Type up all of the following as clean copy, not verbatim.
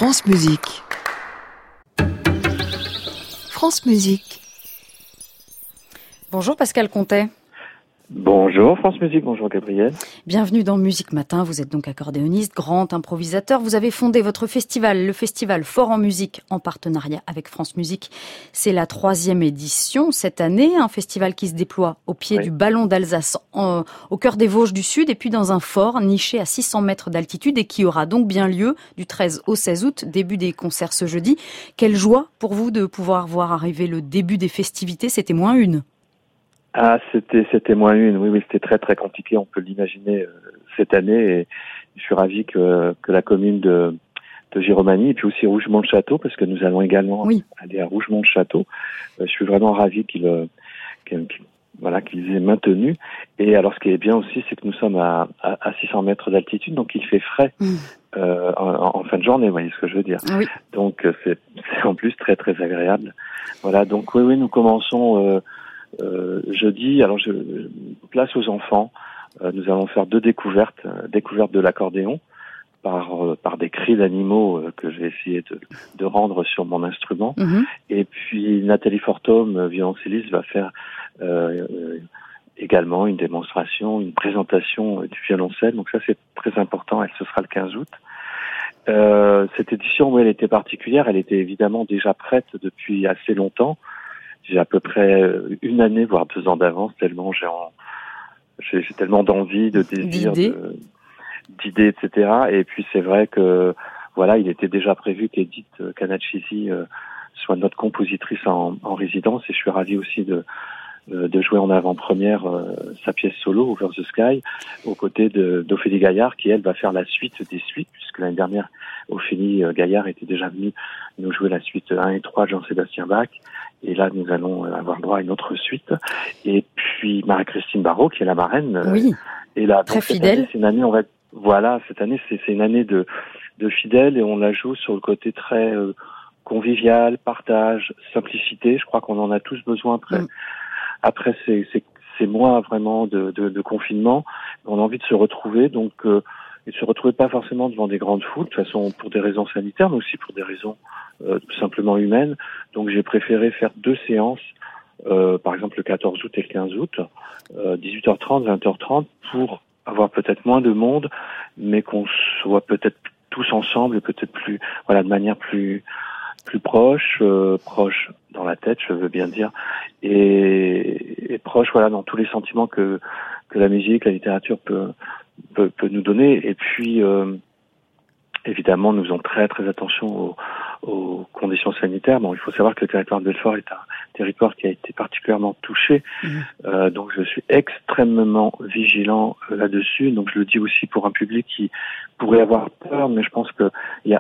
France Musique. France Musique. Bonjour Pascal Contet. Bonjour France Musique, bonjour Gabriel. Bienvenue dans Musique Matin, vous êtes donc accordéoniste, grand improvisateur. Vous avez fondé votre festival, le festival Fort en Musique, en partenariat avec France Musique. C'est la 3e édition cette année, un festival qui se déploie au pied du Ballon d'Alsace, au cœur des Vosges du Sud, et puis dans un fort niché à 600 mètres d'altitude et qui aura donc bien lieu du 13 au 16 août, début des concerts ce jeudi. Quelle joie pour vous de pouvoir voir arriver le début des festivités, c'était moins une. Ah, c'était moins une. Oui, c'était très très compliqué. On peut l'imaginer cette année. Et je suis ravi que la commune de Giromagny et puis aussi Rougemont-le-Château, parce que nous allons également aller à Rougemont-le-Château. Je suis vraiment ravi qu'ils aient maintenu. Et alors, ce qui est bien aussi, c'est que nous sommes à 600 mètres d'altitude, donc il fait frais en fin de journée. Vous voyez ce que je veux dire. Oui. Donc c'est en plus très très agréable. Voilà. Donc oui, nous commençons. Jeudi, alors place aux enfants. Nous allons faire 2 découvertes de l'accordéon par des cris d'animaux que j'ai essayé de rendre sur mon instrument. Et puis Nathalie Fortôme, violoncelliste, va faire également une démonstration, une présentation du violoncelle. Donc ça c'est très important. Ce sera le 15 août. Cette édition, elle était particulière. Elle était évidemment déjà prête depuis assez longtemps. J'ai à peu près une année, voire 2 ans d'avance, tellement j'ai tellement d'envie, de désir, d'idées, etc. Et puis c'est vrai que voilà, il était déjà prévu qu'Edith Canachisi soit notre compositrice en résidence, et je suis ravi aussi de jouer en avant-première sa pièce solo, Over the Sky, aux côtés d'Ophélie Gaillard, qui elle va faire la suite des suites, puisque l'année dernière Ophélie Gaillard était déjà venue nous jouer la suite 1 et 3 de Jean-Sébastien Bach. Et là, nous allons avoir droit à une autre suite. Et puis, Marie-Christine Barrault, qui est la marraine. Oui. Et là, très fidèle. C'est une année, cette année, c'est une année de fidèle, et on la joue sur le côté très convivial, partage, simplicité. Je crois qu'on en a tous besoin après ces mois vraiment de confinement. On a envie de se retrouver, donc, et de se retrouver pas forcément devant des grandes foules, de toute façon pour des raisons sanitaires, mais aussi pour des raisons tout simplement humaines. Donc j'ai préféré faire 2 séances, par exemple le 14 août et le 15 août, 18h30, 20h30, pour avoir peut-être moins de monde, mais qu'on soit peut-être tous ensemble et peut-être plus, de manière plus proche dans la tête, je veux bien dire, et proche, dans tous les sentiments que la musique, la littérature peut nous donner. Et puis évidemment, nous faisons très très attention aux conditions sanitaires. Bon, il faut savoir que le territoire de Belfort est un territoire qui a été particulièrement touché. Donc je suis extrêmement vigilant là-dessus. Donc je le dis aussi pour un public qui pourrait avoir peur, mais je pense que il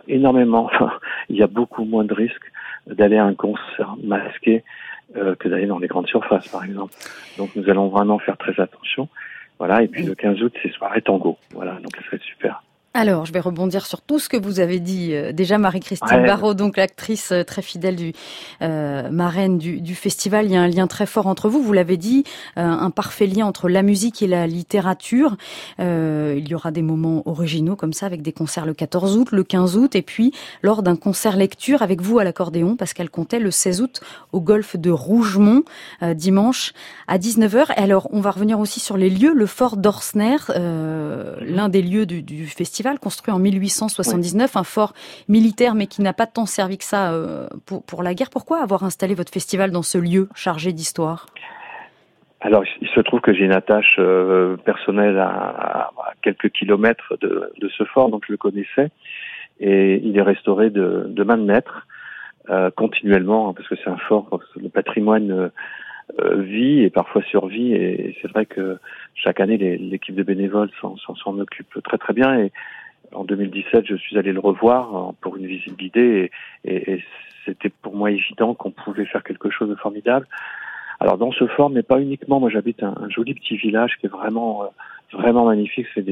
y a beaucoup moins de risques d'aller à un concert masqué que d'aller dans les grandes surfaces, par exemple. Donc nous allons vraiment faire très attention. Voilà. Et puis le 15 août, c'est soirée tango. Voilà. Donc ça serait super. Alors, je vais rebondir sur tout ce que vous avez dit. Déjà, Marie-Christine Barrault, donc l'actrice très fidèle marraine du festival. Il y a un lien très fort entre vous. Vous l'avez dit, un parfait lien entre la musique et la littérature. Il y aura des moments originaux comme ça, avec des concerts le 14 août, le 15 août, et puis lors d'un concert lecture avec vous à l'accordéon, Pascal Contet, le 16 août au golfe de Rougemont, dimanche à 19h. Et alors, on va revenir aussi sur les lieux. Le fort d'Orsner, l'un des lieux du festival, construit en 1879, un fort militaire mais qui n'a pas tant servi que ça pour la guerre. Pourquoi avoir installé votre festival dans ce lieu chargé d'histoire ? Alors, il se trouve que j'ai une attache personnelle à quelques kilomètres de ce fort, donc je le connaissais, et il est restauré de main de maître continuellement, parce que c'est un fort, le patrimoine vit et parfois survit, et c'est vrai que chaque année l'équipe de bénévoles s'en occupe très très bien. Et en 2017, je suis allé le revoir pour une visite guidée, et c'était pour moi évident qu'on pouvait faire quelque chose de formidable. Alors dans ce fort, mais pas uniquement, moi j'habite un joli petit village qui est vraiment vraiment magnifique. C'est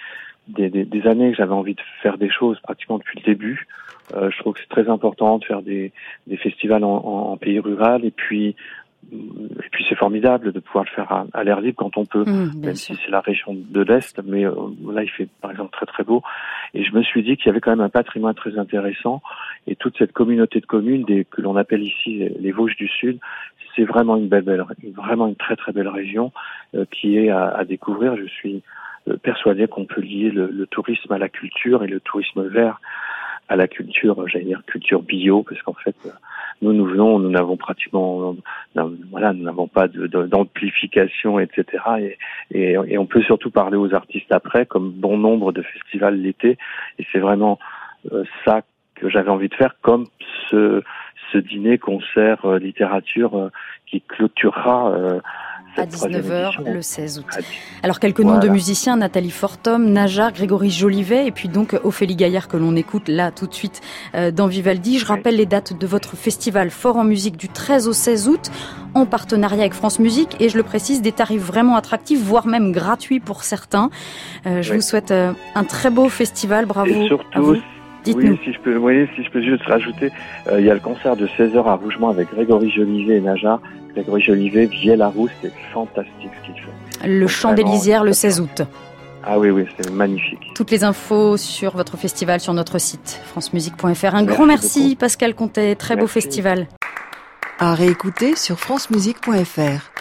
des années que j'avais envie de faire des choses pratiquement depuis le début. Je trouve que c'est très important de faire des festivals en pays rural, et puis et puis c'est formidable de pouvoir le faire à l'air libre quand on peut, même si c'est la région de l'Est, mais là il fait par exemple très très beau. Et je me suis dit qu'il y avait quand même un patrimoine très intéressant, et toute cette communauté de communes que l'on appelle ici les Vosges du Sud, c'est vraiment vraiment une très très belle région qui est à découvrir. Je suis persuadé qu'on peut lier le tourisme à la culture et le tourisme vert à la culture, j'allais dire culture bio, parce qu'en fait, nous n'avons pratiquement, nous n'avons pas d'amplification, etc. Et on peut surtout parler aux artistes après, comme bon nombre de festivals l'été. Et c'est vraiment ça que j'avais envie de faire, comme ce dîner, concert, littérature qui clôturera à 19h le 16 août. Alors quelques noms de musiciens: Nathalie Fortom, Najar, Grégory Jolivet et puis donc Ophélie Gaillard que l'on écoute là tout de suite dans Vivaldi. Je rappelle les dates de votre festival Fort en musique du 13 au 16 août en partenariat avec France Musique, et je le précise, des tarifs vraiment attractifs, voire même gratuits pour certains. Je vous souhaite un très beau festival, bravo. Et surtout, à vous. Dites-nous. Si je peux juste rajouter, il y a le concert de 16h à Rougemont avec Grégory Jolivet et Najar. Grégory Jolivet, Vielle-à-Roux, c'est fantastique ce qu'il fait. Le Chant des Lisières le 16 août. Ah oui, c'est magnifique. Toutes les infos sur votre festival sur notre site francemusique.fr. Un grand merci Pascal Contet, très beau festival. À réécouter sur francemusique.fr.